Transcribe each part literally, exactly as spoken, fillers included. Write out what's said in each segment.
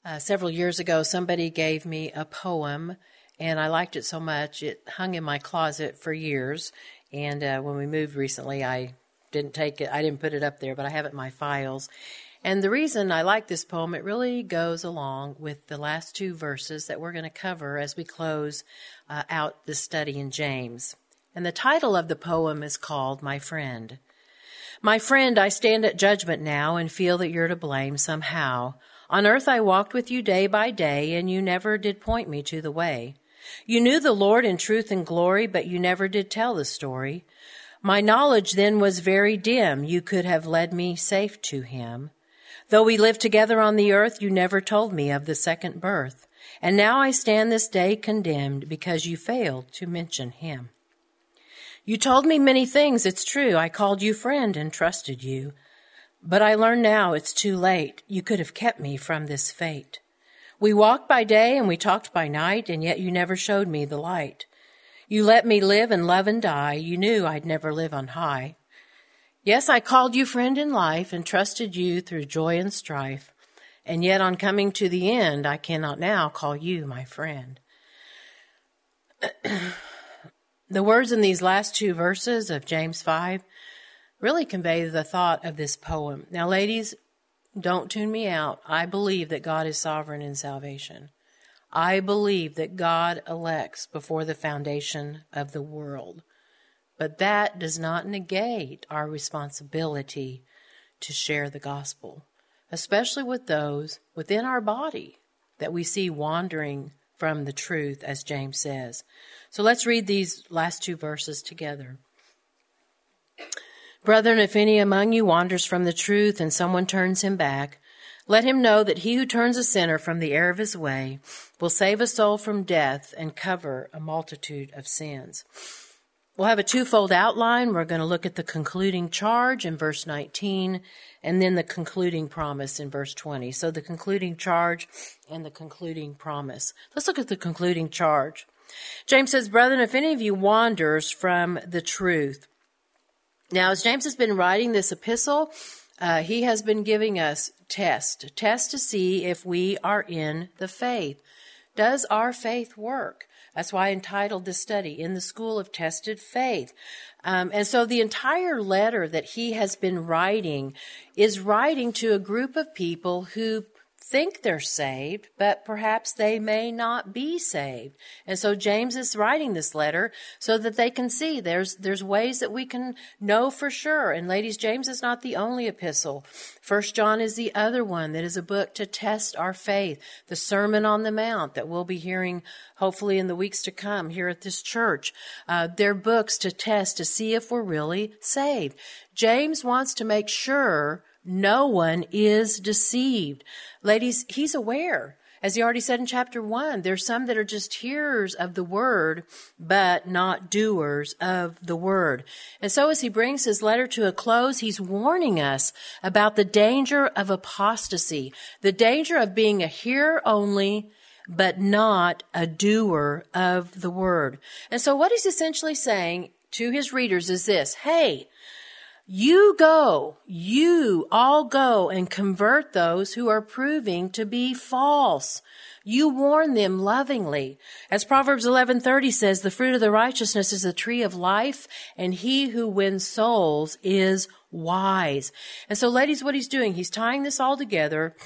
Uh, several years ago, somebody gave me a poem, and I liked it so much it hung in my closet for years. And uh, when we moved recently, I didn't take it, I didn't put it up there, but I have it in my files. And the reason I like this poem, it really goes along with the last two verses that we're going to cover as we close uh, out this study in James. And the title of the poem is called My Friend. My friend, I stand at judgment now and feel that you're to blame somehow. On earth I walked with you day by day, and you never did point me to the way. You knew the Lord in truth and glory, but you never did tell the story. My knowledge then was very dim. You could have led me safe to him. Though we lived together on the earth, you never told me of the second birth. And now I stand this day condemned because you failed to mention him. You told me many things, it's true. I called you friend and trusted you. But I learn now it's too late. You could have kept me from this fate. We walked by day and we talked by night, and yet you never showed me the light. You let me live and love and die. You knew I'd never live on high. Yes, I called you friend in life and trusted you through joy and strife. And yet on coming to the end, I cannot now call you my friend. The words in these last two verses of James five really convey the thought of this poem. Now, ladies, don't tune me out. I believe that God is sovereign in salvation. I believe that God elects before the foundation of the world. But that does not negate our responsibility to share the gospel, especially with those within our body that we see wandering from the truth, as James says. So let's read these last two verses together. Brethren, if any among you wanders from the truth and someone turns him back, let him know that he who turns a sinner from the error of his way will save a soul from death and cover a multitude of sins. We'll have a twofold outline. We're going to look at the concluding charge in verse nineteen and then the concluding promise in verse twenty. So the concluding charge and the concluding promise. Let's look at the concluding charge. James says, brethren, if any of you wanders from the truth. Now, as James has been writing this epistle, uh, he has been giving us tests, tests to see if we are in the faith. Does our faith work? That's why I entitled this study, In the School of Tested Faith. Um, and so the entire letter that he has been writing is writing to a group of people who think they're saved, but perhaps they may not be saved. And so James is writing this letter so that they can see there's there's ways that we can know for sure. And ladies, James is not the only epistle. First John is the other one that is a book to test our faith. The Sermon on the Mount that we'll be hearing hopefully in the weeks to come here at this church. Uh, they're books to test to see if we're really saved. James wants to make sure no one is deceived. Ladies, he's aware. As he already said in chapter one, there's some that are just hearers of the word, but not doers of the word. And so as he brings his letter to a close, he's warning us about the danger of apostasy, the danger of being a hearer only, but not a doer of the word. And so what he's essentially saying to his readers is this: hey, You go, you all go and convert those who are proving to be false. You warn them lovingly. As Proverbs eleven thirty says, the fruit of the righteousness is the tree of life, and he who wins souls is wise. And so, ladies, what he's doing, he's tying this all together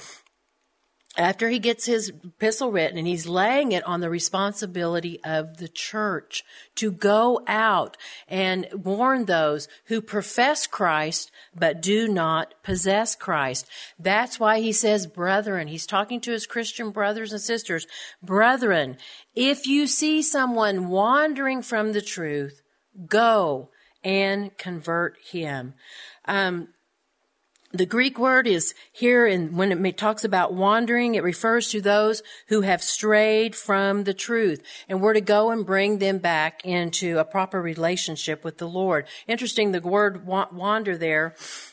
after he gets his epistle written, and he's laying it on the responsibility of the church to go out and warn those who profess Christ but do not possess Christ. That's why he says, brethren. He's talking to his Christian brothers and sisters. Brethren, if you see someone wandering from the truth, go and convert him. Um, The Greek word is here, and when it talks about wandering, it refers to those who have strayed from the truth. And we're to go and bring them back into a proper relationship with the Lord. Interesting, the word wander there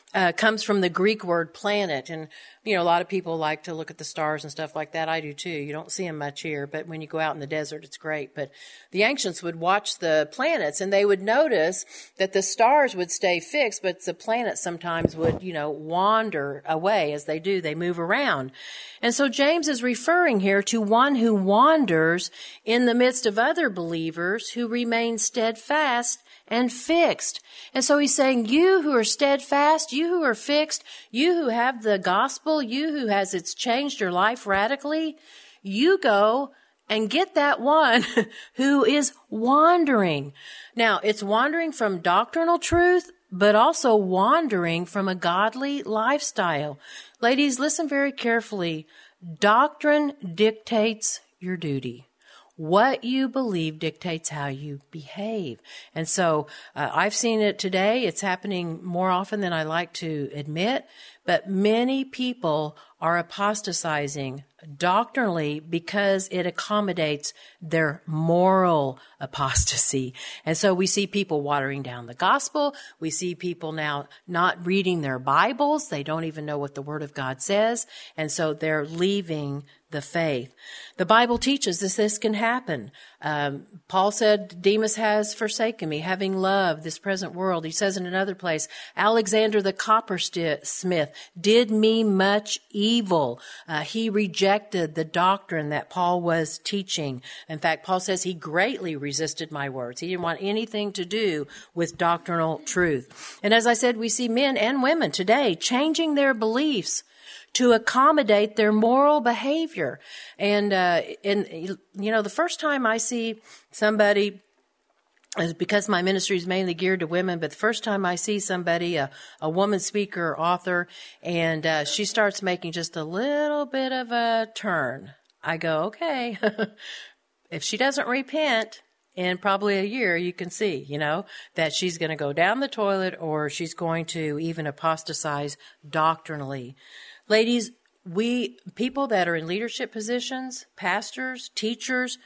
uh, comes from the Greek word planet. And, you know, a lot of people like to look at the stars and stuff like that. I do too. You don't see them much here, but when you go out in the desert, it's great. But the ancients would watch the planets and they would notice that the stars would stay fixed, but the planets sometimes would, you know, wander away. As they do, they move around. And so James is referring here to one who wanders in the midst of other believers who remain steadfast and fixed. And so he's saying, you who are steadfast, you who are fixed, you who have the gospel, you who has it's changed your life radically, you go and get that one who is wandering. Now, it's wandering from doctrinal truth, but also wandering from a godly lifestyle. Ladies, listen very carefully. Doctrine dictates your duty. What you believe dictates how you behave. And so uh, I've seen it today. It's happening more often than I like to admit. But many people are apostatizing doctrinally because it accommodates their moral apostasy. And so we see people watering down the gospel. We see people now not reading their Bibles. They don't even know what the Word of God says. And so they're leaving the faith. The Bible teaches us this can happen. Um, Paul said, Demas has forsaken me, having loved this present world. He says in another place, Alexander the coppersmith did me much evil. Uh, he rejected the doctrine that Paul was teaching. In fact, Paul says he greatly resisted my words. He didn't want anything to do with doctrinal truth. And as I said, we see men and women today changing their beliefs to accommodate their moral behavior. And, uh, and, you know, the first time I see somebody, because my ministry is mainly geared to women, but the first time I see somebody, a, a woman speaker, or author, and uh, she starts making just a little bit of a turn, I go, okay, if she doesn't repent, in probably a year, you can see, you know, that she's going to go down the toilet or she's going to even apostatize doctrinally. Ladies, we, people that are in leadership positions, pastors, teachers,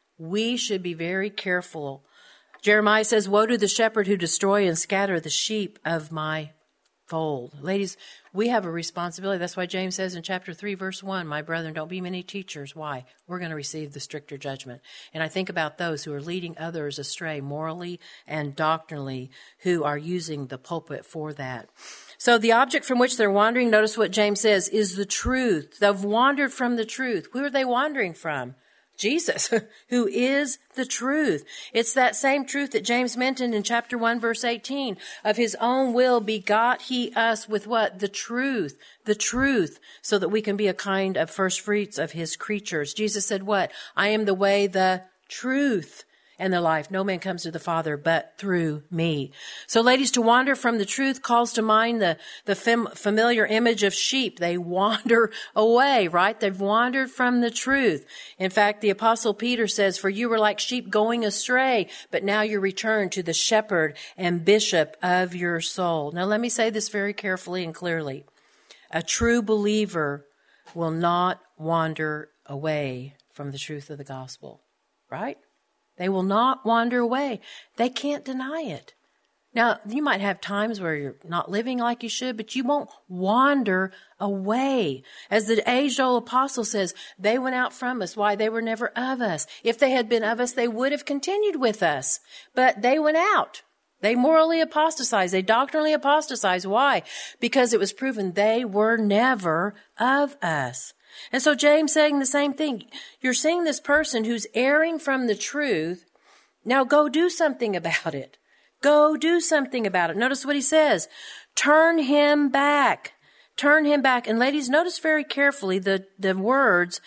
we should be very careful. Jeremiah says, woe to the shepherd who destroy and scatter the sheep of my fold. Ladies, we have a responsibility. That's why James says in chapter three, verse one, my brethren, don't be many teachers. Why? We're going to receive the stricter judgment. And I think about those who are leading others astray morally and doctrinally, who are using the pulpit for that. So the object from which they're wandering, notice what James says, is the truth. They've wandered from the truth. Who are they wandering from? Jesus, who is the truth. It's that same truth that James mentioned in chapter one, verse eighteen. Of his own will begot he us with what? The truth. The truth. So that we can be a kind of first fruits of his creatures. Jesus said what? I am the way, the truth, and the life. No man comes to the Father but through me. So ladies, to wander from the truth calls to mind the, the fam- familiar image of sheep. They wander away, right? They've wandered from the truth. In fact, the Apostle Peter says, for you were like sheep going astray, but now you return to the shepherd and bishop of your soul. Now let me say this very carefully and clearly. A true believer will not wander away from the truth of the gospel, right? They will not wander away. They can't deny it. Now, you might have times where you're not living like you should, but you won't wander away. As the age-old apostle says, they went out from us. Why? They were never of us. If they had been of us, they would have continued with us. But they went out. They morally apostatized. They doctrinally apostatized. Why? Because it was proven they were never of us. And so James saying the same thing. You're seeing this person who's erring from the truth. Now go do something about it. Go do something about it. Notice what he says. Turn him back. Turn him back. And ladies, notice very carefully the, the words,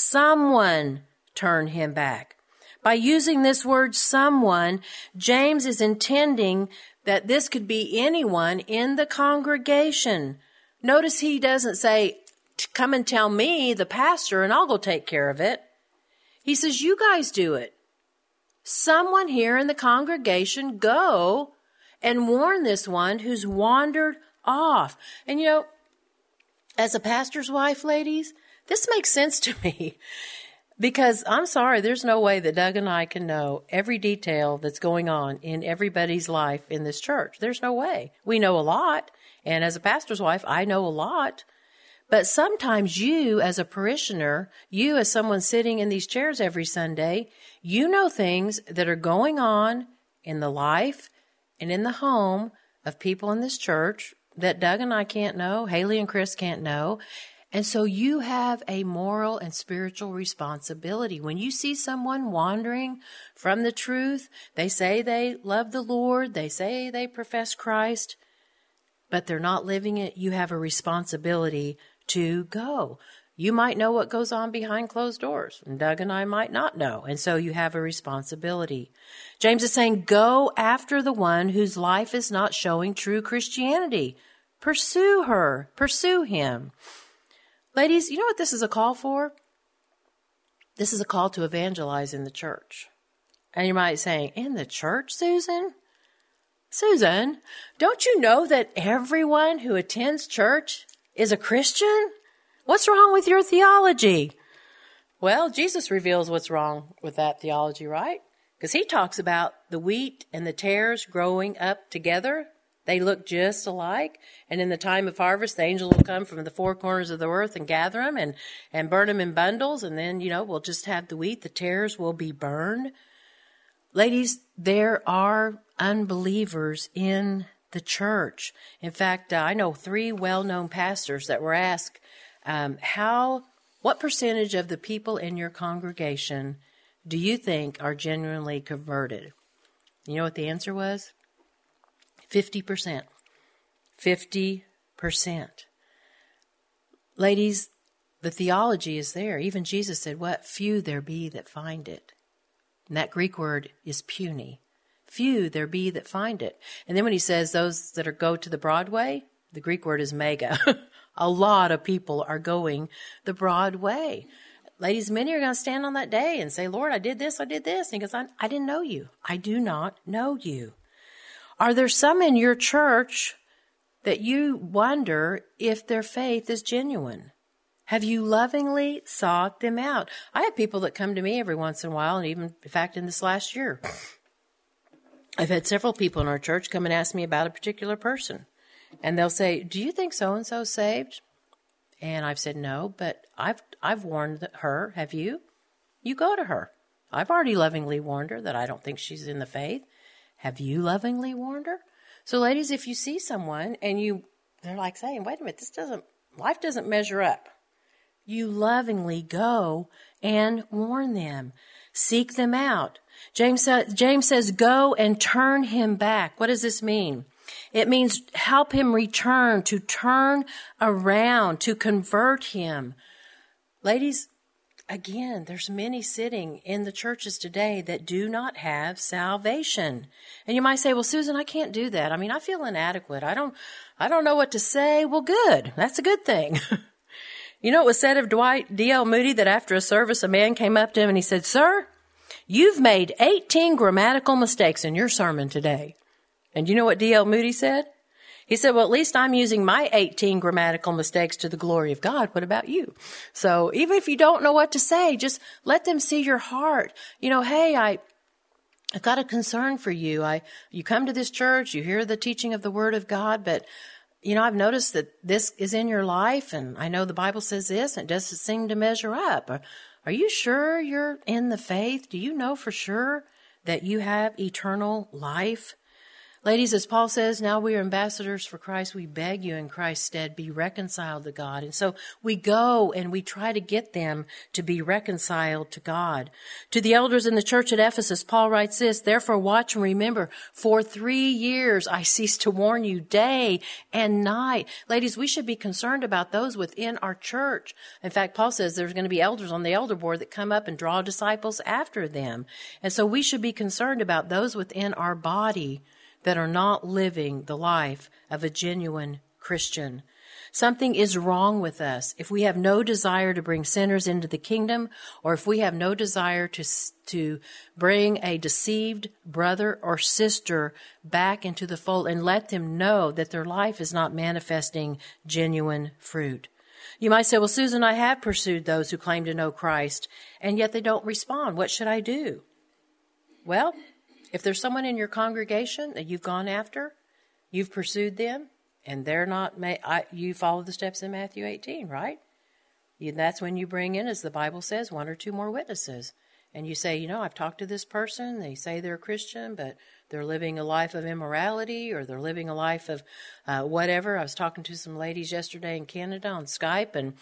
someone turn him back. By using this word someone, James is intending that this could be anyone in the congregation. Notice he doesn't say, come and tell me, the pastor, and I'll go take care of it. He says, you guys do it. Someone here in the congregation go and warn this one who's wandered off. And you know, as a pastor's wife, ladies, this makes sense to me. Because I'm sorry, there's no way that Doug and I can know every detail that's going on in everybody's life in this church. There's no way. We know a lot. And as a pastor's wife, I know a lot. But sometimes you, as a parishioner, you as someone sitting in these chairs every Sunday, you know things that are going on in the life and in the home of people in this church that Doug and I can't know, Haley and Chris can't know. And so you have a moral and spiritual responsibility. When you see someone wandering from the truth, they say they love the Lord, they say they profess Christ, but they're not living it, you have a responsibility to go. You might know what goes on behind closed doors, and Doug and I might not know, and so you have a responsibility. James is saying, go after the one whose life is not showing true Christianity. Pursue her. Pursue him. Ladies, you know what this is a call for? This is a call to evangelize in the church. And you might be saying, in the church, Susan? Susan, don't you know that everyone who attends church is a Christian? What's wrong with your theology? Well, Jesus reveals what's wrong with that theology, right? Because he talks about the wheat and the tares growing up together. They look just alike. And in the time of harvest, the angel will come from the four corners of the earth and gather them and, and burn them in bundles. And then, you know, we'll just have the wheat. The tares will be burned. Ladies, there are unbelievers in the church. In fact, uh, I know three well-known pastors that were asked, um, how, what percentage of the people in your congregation do you think are genuinely converted? You know what the answer was? fifty percent. fifty percent. Ladies, the theology is there. Even Jesus said, what? Few there be that find it. And that Greek word is puny. Few there be that find it. And then when he says those that are go to the broad way, the Greek word is mega. A lot of people are going the broad way. Ladies, many are going to stand on that day and say, Lord, I did this, I did this. And he goes, I, I didn't know you. I do not know you. Are there some in your church that you wonder if their faith is genuine? Have you lovingly sought them out? I have people that come to me every once in a while, and even, in fact, in this last year, I've had several people in our church come and ask me about a particular person. And they'll say, do you think so-and-so's saved? And I've said, no, but I've I've warned her. Have you? You go to her. I've already lovingly warned her that I don't think she's in the faith. Have you lovingly warned her? So, ladies, if you see someone and you, they're like saying, wait a minute, this doesn't, life doesn't measure up. You lovingly go and warn them. Seek them out. James, sa- James says, go and turn him back. What does this mean? It means help him return, to turn around, to convert him. Ladies, again, there's many sitting in the churches today that do not have salvation. And you might say, well, Susan, I can't do that. I mean, I feel inadequate. I don't, I don't know what to say. Well, good. That's a good thing. You know, it was said of Dwight D L Moody that after a service, a man came up to him and he said, sir, you've made eighteen grammatical mistakes in your sermon today. And you know what D L Moody said? He said, well, at least I'm using my eighteen grammatical mistakes to the glory of God. What about you? So even if you don't know what to say, just let them see your heart. You know, hey, I, I've got a concern for you. I, you come to this church, you hear the teaching of the Word of God, but you know, I've noticed that this is in your life, and I know the Bible says this, and it doesn't seem to measure up. Are, are you sure you're in the faith? Do you know for sure that you have eternal life? Ladies, as Paul says, now we are ambassadors for Christ. We beg you in Christ's stead, be reconciled to God. And so we go and we try to get them to be reconciled to God. To the elders in the church at Ephesus, Paul writes this, therefore watch and remember, for three years I ceased to warn you day and night. Ladies, we should be concerned about those within our church. In fact, Paul says there's going to be elders on the elder board that come up and draw disciples after them. And so we should be concerned about those within our body that are not living the life of a genuine Christian. Something is wrong with us if we have no desire to bring sinners into the kingdom, or if we have no desire to, to bring a deceived brother or sister back into the fold and let them know that their life is not manifesting genuine fruit. You might say, well, Susan, I have pursued those who claim to know Christ, and yet they don't respond. What should I do? Well, if there's someone in your congregation that you've gone after, you've pursued them, and they're not, ma- I, you follow the steps in Matthew eighteen, right? You, that's when you bring in, as the Bible says, one or two more witnesses. And you say, you know, I've talked to this person. They say they're a Christian, but they're living a life of immorality, or they're living a life of uh, whatever. I was talking to some ladies yesterday in Canada on Skype, and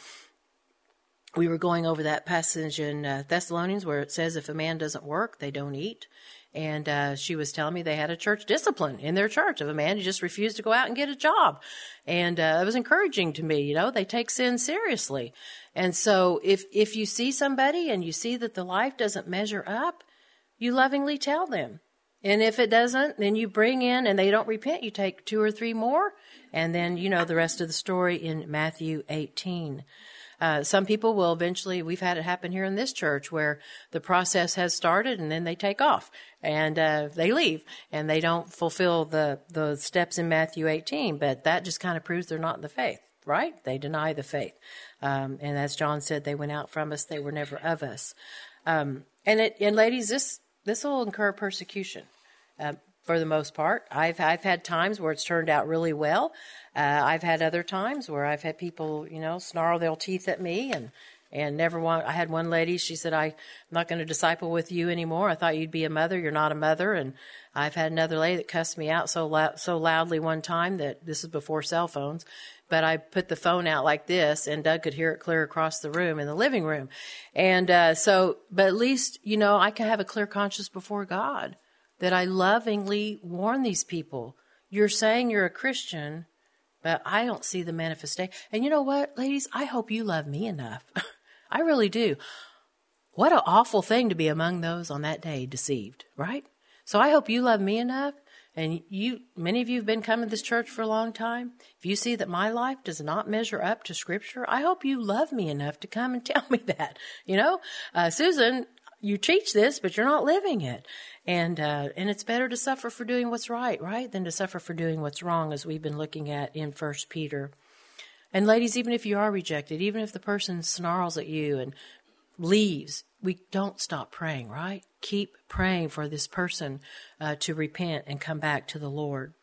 we were going over that passage in uh, Thessalonians where it says if a man doesn't work, they don't eat. And uh, she was telling me they had a church discipline in their church of a man who just refused to go out and get a job. And uh, it was encouraging to me. You know, they take sin seriously. And so if if you see somebody and you see that the life doesn't measure up, you lovingly tell them. And if it doesn't, then you bring in, and they don't repent, you take two or three more. And then, you know, the rest of the story in Matthew eighteen. Uh, some people will eventually, we've had it happen here in this church where the process has started and then they take off and uh, they leave and they don't fulfill the, the steps in Matthew eighteen. But that just kind of proves they're not in the faith, right? They deny the faith. Um, and as John said, they went out from us, they were never of us. Um, and it, and ladies, this, this will incur persecution. Uh, for the most part. I've I've had times where it's turned out really well. Uh, I've had other times where I've had people, you know, snarl their teeth at me and, and never want. I had one lady, she said, I'm not going to disciple with you anymore. I thought you'd be a mother. You're not a mother. And I've had another lady that cussed me out so loud, so loudly one time that this is before cell phones. But I put the phone out like this, and Doug could hear it clear across the room in the living room. And uh, so, but at least, you know, I can have a clear conscience before God that I lovingly warn these people. You're saying you're a Christian, but I don't see the manifestation. And you know what, ladies? I hope you love me enough. I really do. What an awful thing to be among those on that day deceived, right? So I hope you love me enough. And you, many of you have been coming to this church for a long time. If you see that my life does not measure up to Scripture, I hope you love me enough to come and tell me that. You know, uh, Susan, you teach this, but you're not living it. And uh, and it's better to suffer for doing what's right, right, than to suffer for doing what's wrong, as we've been looking at in First Peter. And ladies, even if you are rejected, even if the person snarls at you and leaves, we don't stop praying, right? Keep praying for this person uh, to repent and come back to the Lord.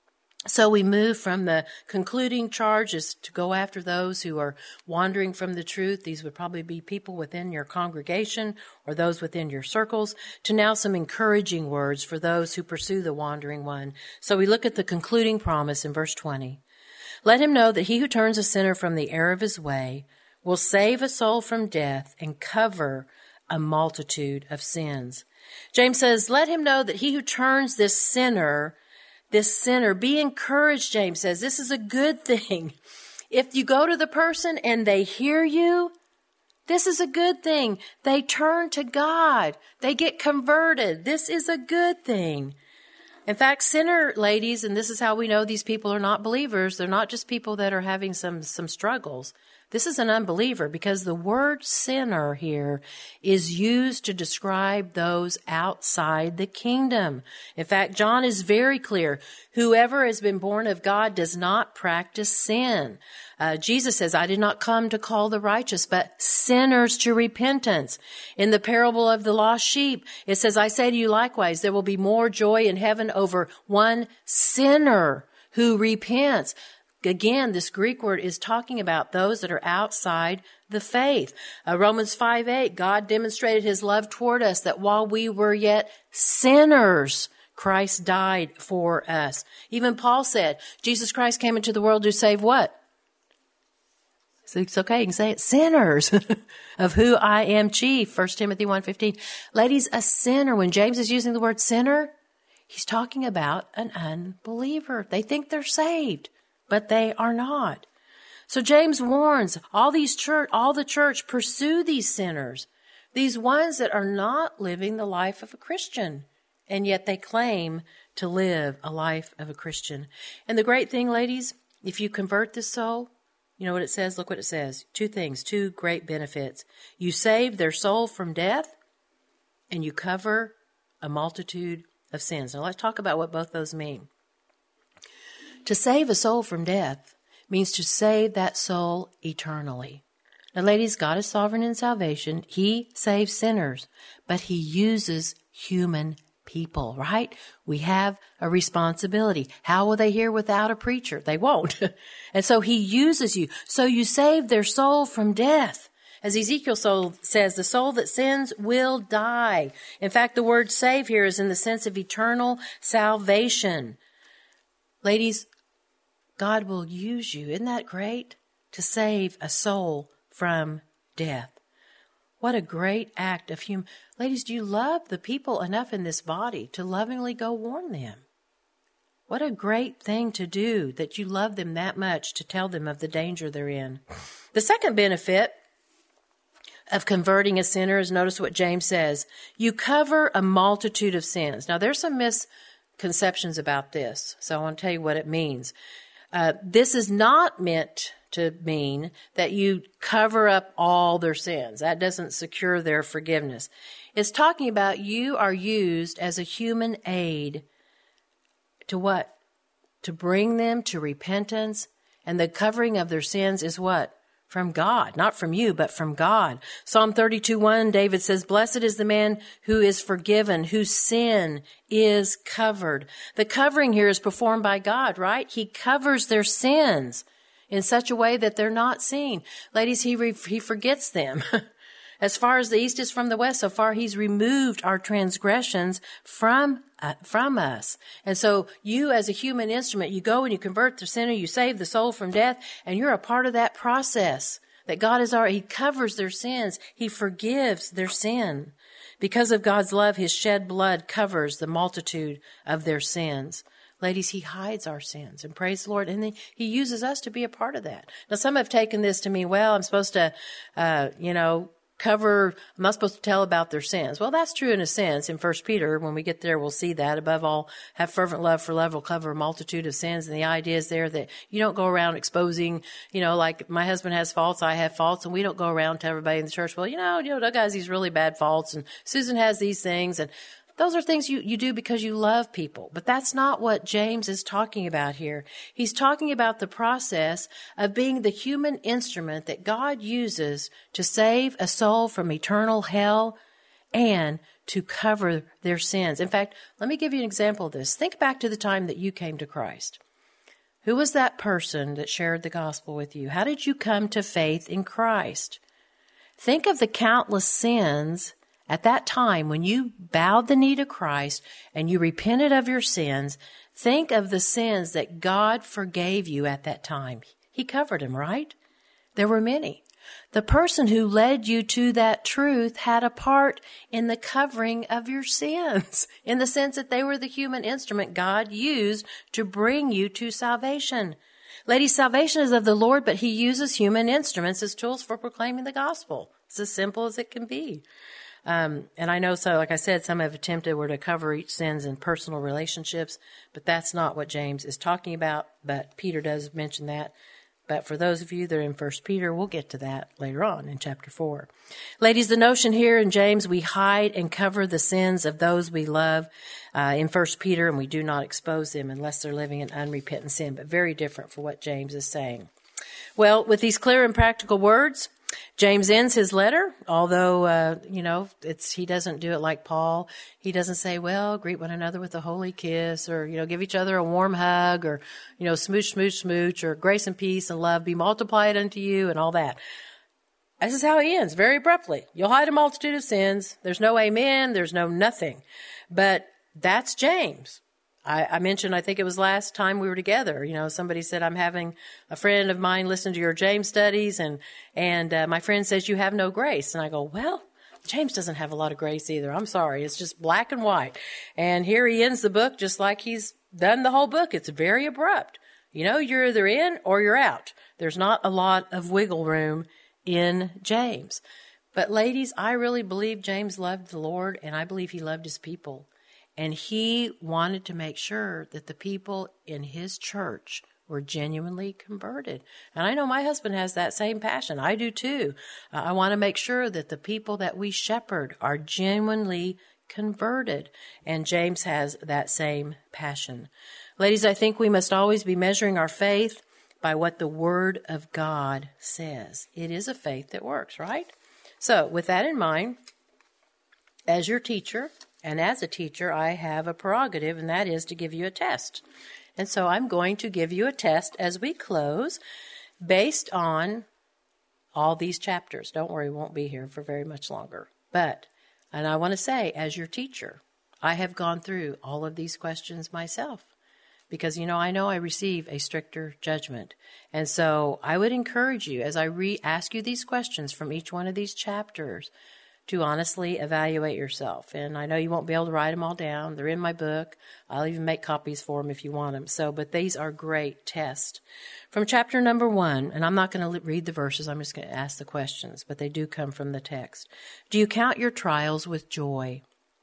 So we move from the concluding charges to go after those who are wandering from the truth. These would probably be people within your congregation or those within your circles, to now some encouraging words for those who pursue the wandering one. So we look at the concluding promise in verse twenty. Let him know that he who turns a sinner from the error of his way will save a soul from death and cover a multitude of sins. James says, let him know that he who turns this sinner This sinner, be encouraged, James says. This is a good thing. If you go to the person and they hear you, this is a good thing. They turn to God. They get converted. This is a good thing. In fact, sinner ladies, and this is how we know these people are not believers. They're not just people that are having some, some struggles. This is an unbeliever, because the word sinner here is used to describe those outside the kingdom. In fact, John is very clear. Whoever has been born of God does not practice sin. Uh, Jesus says, I did not come to call the righteous, but sinners to repentance. In the parable of the lost sheep, it says, I say to you likewise, there will be more joy in heaven over one sinner who repents. Again, this Greek word is talking about those that are outside the faith. Uh, Romans five eight, God demonstrated his love toward us, that while we were yet sinners, Christ died for us. Even Paul said, Jesus Christ came into the world to save what? So it's okay, you can say it, sinners, of who I am chief, First Timothy one fifteen. Ladies, a sinner, when James is using the word sinner, he's talking about an unbeliever. They think they're saved, but they are not. So James warns all these church, all the church, pursue these sinners, these ones that are not living the life of a Christian, and yet they claim to live a life of a Christian. And the great thing, ladies, if you convert this soul, you know what it says? Look what it says. Two things, two great benefits. You save their soul from death, and you cover a multitude of sins. Now let's talk about what both those mean. To save a soul from death means to save that soul eternally. Now, ladies, God is sovereign in salvation. He saves sinners, but he uses human people, right? We have a responsibility. How will they hear without a preacher? They won't. And so he uses you. So you save their soul from death. As Ezekiel soul says, the soul that sins will die. In fact, the word save here is in the sense of eternal salvation. Ladies, God will use you. Isn't that great? To save a soul from death. What a great act of human. Ladies, do you love the people enough in this body to lovingly go warn them? What a great thing to do, that you love them that much to tell them of the danger they're in. The second benefit of converting a sinner is, notice what James says, you cover a multitude of sins. Now, there's some misconceptions about this, so I want to tell you what it means. Uh, this is not meant to mean that you cover up all their sins. That doesn't secure their forgiveness. It's talking about you are used as a human aid to what? To bring them to repentance. And the covering of their sins is what? From God. Not from you, but from God. Psalm thirty-two one, David says, blessed is the man who is forgiven, whose sin is covered. The covering here is performed by God, right? He covers their sins in such a way that they're not seen. Ladies, he re- he forgets them. As far as the east is from the west, so far he's removed our transgressions from uh, from us. And so you as a human instrument, you go and you convert the sinner, you save the soul from death, and you're a part of that process. That God is our, he covers their sins. He forgives their sin. Because of God's love, his shed blood covers the multitude of their sins. Ladies, he hides our sins, and praise the Lord. And he, he uses us to be a part of that. Now, some have taken this to mean, well, I'm supposed to, uh, you know, cover, I'm not supposed to tell about their sins. Well, that's true in a sense. In First Peter, when we get there, we'll see that. Above all, have fervent love for love will cover a multitude of sins. And the idea is there that you don't go around exposing, you know, like my husband has faults, I have faults, and we don't go around to everybody in the church, well, you know, you know, Doug has these really bad faults, and Susan has these things, and those are things you, you do because you love people. But that's not what James is talking about here. He's talking about the process of being the human instrument that God uses to save a soul from eternal hell and to cover their sins. In fact, let me give you an example of this. Think back to the time that you came to Christ. Who was that person that shared the gospel with you? How did you come to faith in Christ? Think of the countless sins at that time, when you bowed the knee to Christ and you repented of your sins. Think of the sins that God forgave you at that time. He covered them, right? There were many. The person who led you to that truth had a part in the covering of your sins, in the sense that they were the human instrument God used to bring you to salvation. Ladies, salvation is of the Lord, but he uses human instruments as tools for proclaiming the gospel. It's as simple as it can be. Um, and I know, so like I said, some have attempted were to cover each sins in personal relationships, but that's not what James is talking about. But Peter does mention that. But for those of you that are in First Peter, we'll get to that later on in chapter four. Ladies, the notion here in James, we hide and cover the sins of those we love uh, in First Peter, and we do not expose them unless they're living in unrepentant sin. But very different for what James is saying. Well, with these clear and practical words, James ends his letter, although, uh, you know, it's, he doesn't do it like Paul. He doesn't say, well, greet one another with a holy kiss, or, you know, give each other a warm hug, or, you know, smooch, smooch, smooch, or grace and peace and love be multiplied unto you, and all that. This is how he ends, very abruptly. You'll hide a multitude of sins. There's no amen. There's no nothing. But that's James. I, I mentioned, I think it was last time we were together, you know, somebody said, I'm having a friend of mine listen to your James studies, and, and, uh, my friend says you have no grace. And I go, well, James doesn't have a lot of grace either. I'm sorry. It's just black and white. And here he ends the book just like he's done the whole book. It's very abrupt. You know, you're either in or you're out. There's not a lot of wiggle room in James. But ladies, I really believe James loved the Lord, and I believe he loved his people. And he wanted to make sure that the people in his church were genuinely converted. And I know my husband has that same passion. I do too. Uh, I want to make sure that the people that we shepherd are genuinely converted. And James has that same passion. Ladies, I think we must always be measuring our faith by what the Word of God says. It is a faith that works, right? So with that in mind, as your teacher, And as a teacher, I have a prerogative, and that is to give you a test. And so I'm going to give you a test as we close based on all these chapters. Don't worry, we won't be here for very much longer. But, and I want to say, as your teacher, I have gone through all of these questions myself. Because, you know, I know I receive a stricter judgment. And so I would encourage you, as I re-ask you these questions from each one of these chapters, to honestly evaluate yourself. And I know you won't be able to write them all down. They're in my book. I'll even make copies for them if you want them. So, but these are great tests. From chapter number one, and I'm not going to read the verses, I'm just going to ask the questions, but they do come from the text. Do you count your trials with joy?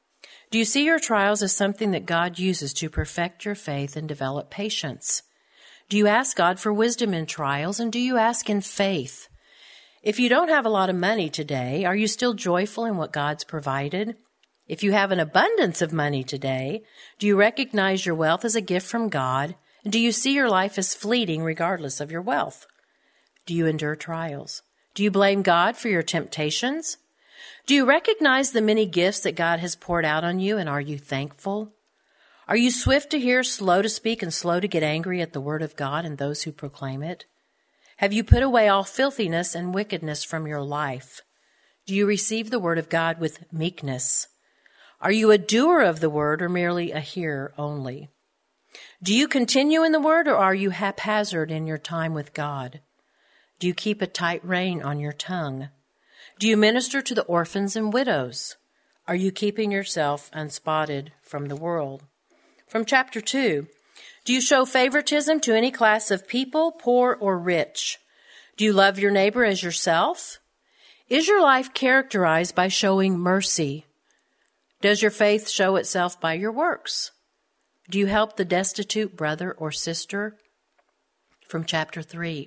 Do you see your trials as something that God uses to perfect your faith and develop patience? Do you ask God for wisdom in trials, and do you ask in faith? If you don't have a lot of money today, are you still joyful in what God's provided? If you have an abundance of money today, do you recognize your wealth as a gift from God? And do you see your life as fleeting regardless of your wealth? Do you endure trials? Do you blame God for your temptations? Do you recognize the many gifts that God has poured out on you, and are you thankful? Are you swift to hear, slow to speak, and slow to get angry at the word of God and those who proclaim it? Have you put away all filthiness and wickedness from your life? Do you receive the word of God with meekness? Are you a doer of the word or merely a hearer only? Do you continue in the word, or are you haphazard in your time with God? Do you keep a tight rein on your tongue? Do you minister to the orphans and widows? Are you keeping yourself unspotted from the world? From chapter two, do you show favoritism to any class of people, poor or rich? Do you love your neighbor as yourself? Is your life characterized by showing mercy? Does your faith show itself by your works? Do you help the destitute brother or sister? From chapter three,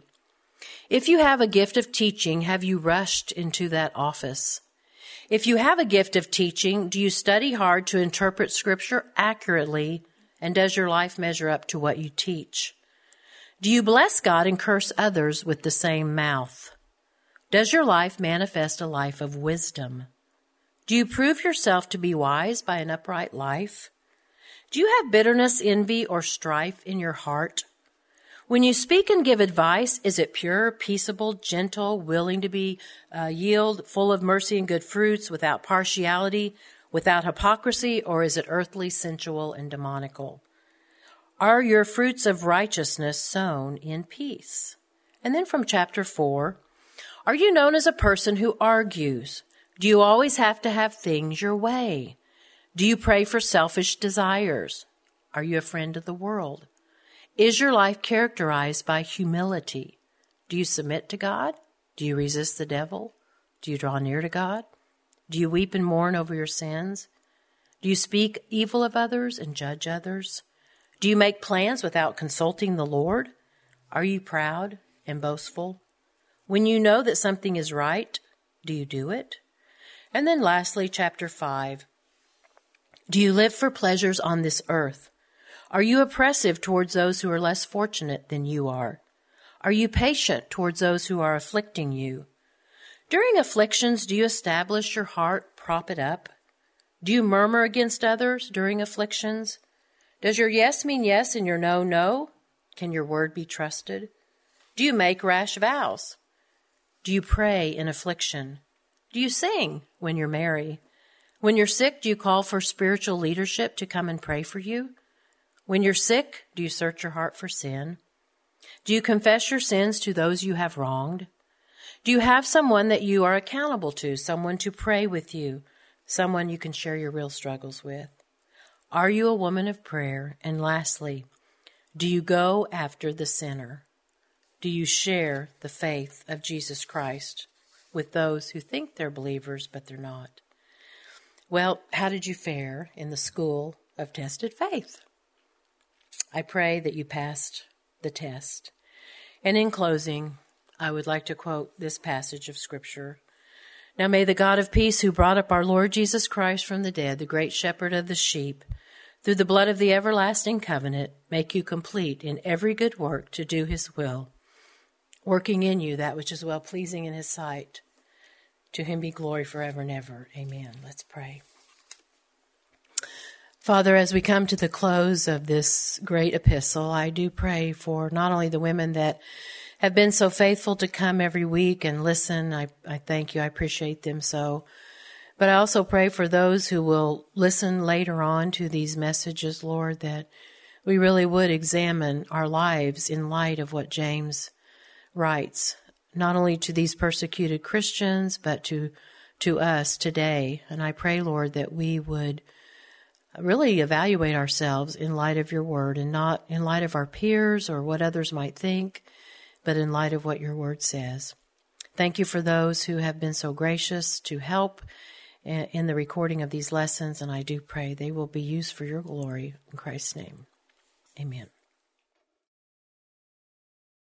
if you have a gift of teaching, have you rushed into that office? If you have a gift of teaching, do you study hard to interpret Scripture accurately, and does your life measure up to what you teach? Do you bless God and curse others with the same mouth? Does your life manifest a life of wisdom? Do you prove yourself to be wise by an upright life? Do you have bitterness, envy, or strife in your heart? When you speak and give advice, is it pure, peaceable, gentle, willing to be uh, yield, full of mercy and good fruits, without partiality, without hypocrisy, or is it earthly, sensual, and demonical? Are your fruits of righteousness sown in peace? And then from chapter four, are you known as a person who argues? Do you always have to have things your way? Do you pray for selfish desires? Are you a friend of the world? Is your life characterized by humility? Do you submit to God? Do you resist the devil? Do you draw near to God? Do you weep and mourn over your sins? Do you speak evil of others and judge others? Do you make plans without consulting the Lord? Are you proud and boastful? When you know that something is right, do you do it? And then lastly, chapter five. Do you live for pleasures on this earth? Are you oppressive towards those who are less fortunate than you are? Are you patient towards those who are afflicting you? During afflictions, do you establish your heart, prop it up? Do you murmur against others during afflictions? Does your yes mean yes and your no, no? Can your word be trusted? Do you make rash vows? Do you pray in affliction? Do you sing when you're merry? When you're sick, do you call for spiritual leadership to come and pray for you? When you're sick, do you search your heart for sin? Do you confess your sins to those you have wronged? Do you have someone that you are accountable to, someone to pray with you, someone you can share your real struggles with? Are you a woman of prayer? And lastly, do you go after the sinner? Do you share the faith of Jesus Christ with those who think they're believers, but they're not? Well, how did you fare in the school of tested faith? I pray that you passed the test. And in closing, I would like to quote this passage of Scripture. Now may the God of peace, who brought up our Lord Jesus Christ from the dead, the great shepherd of the sheep, through the blood of the everlasting covenant, make you complete in every good work to do his will, working in you that which is well-pleasing in his sight. To him be glory forever and ever. Amen. Let's pray. Father, as we come to the close of this great epistle, I do pray for not only the women that have been so faithful to come every week and listen. I, I thank you. I appreciate them so. But I also pray for those who will listen later on to these messages, Lord, that we really would examine our lives in light of what James writes, not only to these persecuted Christians, but to, to us today. And I pray, Lord, that we would really evaluate ourselves in light of your word and not in light of our peers or what others might think, but in light of what your word says. Thank you for those who have been so gracious to help in the recording of these lessons, and I do pray they will be used for your glory. In Christ's name, amen.